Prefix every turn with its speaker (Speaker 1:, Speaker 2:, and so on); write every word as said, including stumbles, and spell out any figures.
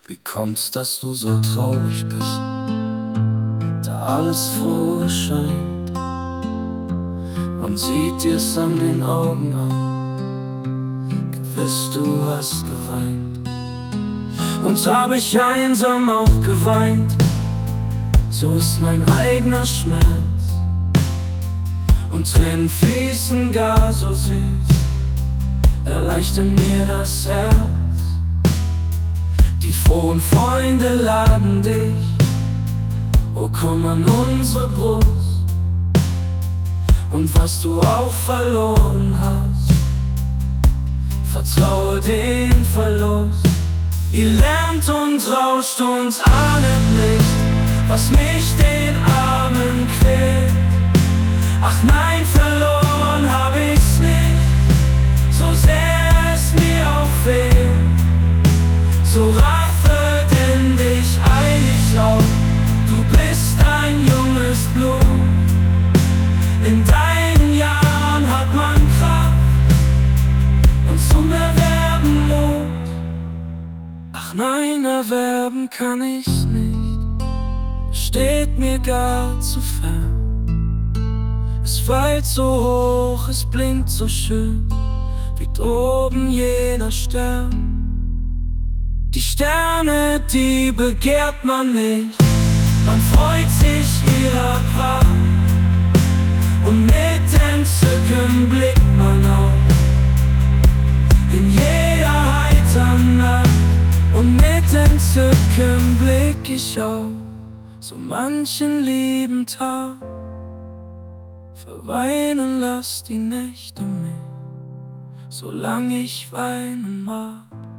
Speaker 1: Wie kommt's, dass du so traurig bist, da alles froh scheint? Man sieht dir's an den Augen an, gewiss du hast geweint. Und hab ich einsam auch geweint, so ist mein eigener Schmerz. Und Tränen fließen gar so süß, erleichtern mir das Herz. Die frohen Freunde laden dich, oh komm an unsere Brust. Und was du auch verloren hast, vertraue den Verlust. Ihr lernt und rauscht und ahnet nicht, was mich den Armen quält. Ach nein, verloren hab ich's nicht, so sehr es mir auch fehlt. So raffe denn dich eilig auf, du bist ein junges Blut. In deinen Jahren hat man Kraft und zum Erwerben Mut. Ach nein, erwerben kann ich's nicht, steht mir gar zu fern. Es weilt so hoch, es blinkt so schön, wiegt oben jeder Stern. Die Sterne, die begehrt man nicht, man freut sich ihrer Pracht. Und mit Entzücken blickt man auf, in jeder heitern Nacht. Und mit Entzücken blick ich auf so manchen lieben Tag. Verweinen lass die Nächte mich, solang ich weinen mag.